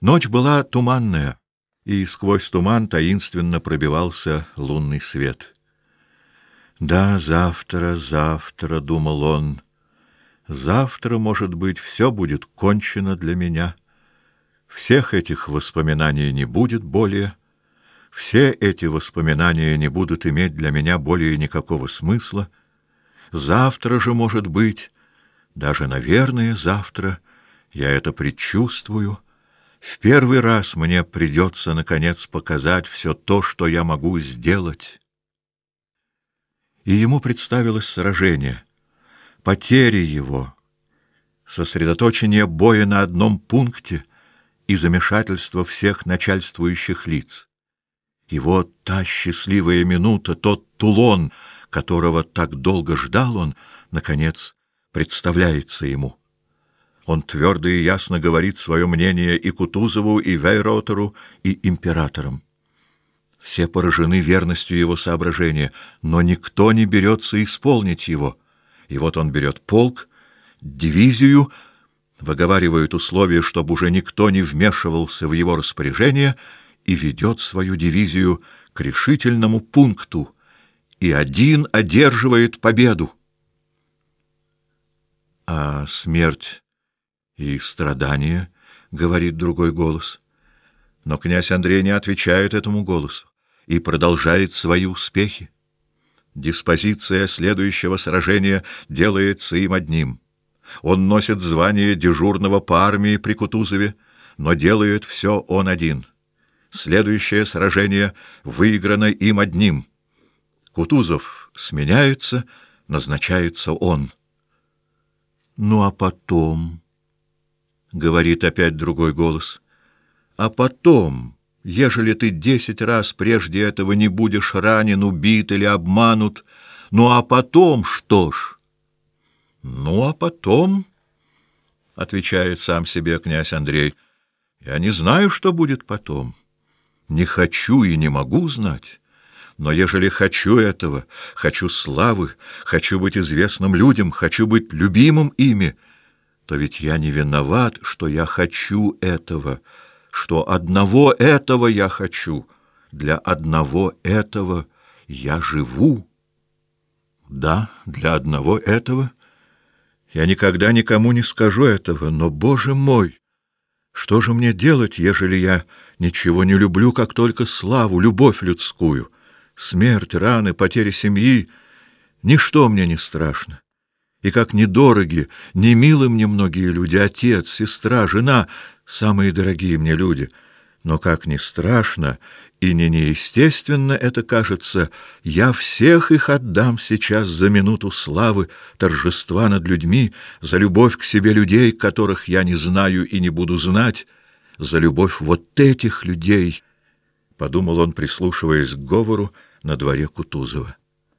Ночь была туманная, и сквозь туман таинственно пробивался лунный свет. «Да, завтра, завтра», — думал он, — «завтра, может быть, все будет кончено для меня. Всех этих воспоминаний не будет более, все эти воспоминания не будут иметь для меня более никакого смысла. Завтра же, может быть, даже, наверное, завтра, я это предчувствую, в первый раз мне придется, наконец, показать все то, что я могу сделать». И ему представилось сражение, потери его, сосредоточение боя на одном пункте и замешательство всех начальствующих лиц. И вот та счастливая минута, тот Тулон, которого так долго ждал он, наконец, представляется ему. Он твердо и ясно говорит свое мнение и Кутузову, и Вейроутеру, и императорам. Все поражены верностью его соображения, но никто не берется исполнить его. И вот он берет полк, дивизию, выговаривает условия, чтобы уже никто не вмешивался в его распоряжение, и ведет свою дивизию к решительному пункту, и один одерживает победу. А смерть и страдания, — говорит другой голос. Но князь Андрей не отвечает этому голосу и продолжает свои успехи. Диспозиция следующего сражения делается им одним. Он носит звание дежурного по армии при Кутузове, но делает все он один. Следующее сражение выиграно им одним. Кутузов сменяется, назначается он. «Ну, а потом...» — говорит опять другой голос. «А потом, ежели ты 10 раз прежде этого не будешь ранен, убит или обманут, ну а потом что ж?» «Ну, а потом...» — отвечает сам себе князь Андрей. «Я не знаю, что будет потом. Не хочу и не могу знать. Но ежели хочу этого, хочу славы, хочу быть известным людям, хочу быть любимым ими, то ведь я не виноват, что я хочу этого, что одного этого я хочу, для одного этого я живу. Да, для одного этого я никогда никому не скажу этого, но, Боже мой, что же мне делать, ежели я ничего не люблю, как только славу, любовь людскую? Смерть, раны, потеря семьи — ничто мне не страшно. И как недороги, не милы мне многие люди, отец, сестра, жена — самые дорогие мне люди. Но как не страшно и не неестественно это кажется, я всех их отдам сейчас за минуту славы, торжества над людьми, за любовь к себе людей, которых я не знаю и не буду знать, за любовь вот этих людей, — подумал он, прислушиваясь к говору на дворе Кутузова.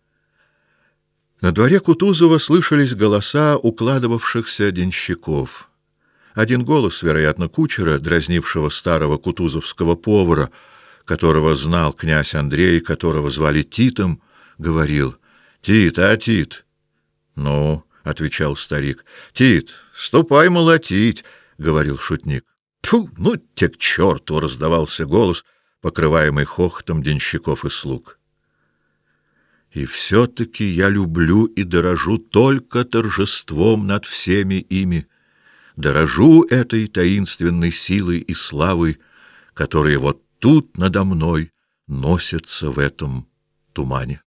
На дворе Кутузова слышались голоса укладывавшихся денщиков. Один голос, вероятно, кучера, дразнившего старого кутузовского повара, которого знал князь Андрей, которого звали Титом, говорил: «Тит, а Тит?» «Ну, — отвечал старик. — Тит, ступай молотить, — говорил шутник. — Тьфу, ну те к черту! — раздавался голос, покрываемый хохотом денщиков и слуг. И все-таки я люблю и дорожу только торжеством над всеми ими, дорожу этой таинственной силой и славой, которые вот тут надо мной носятся в этом тумане.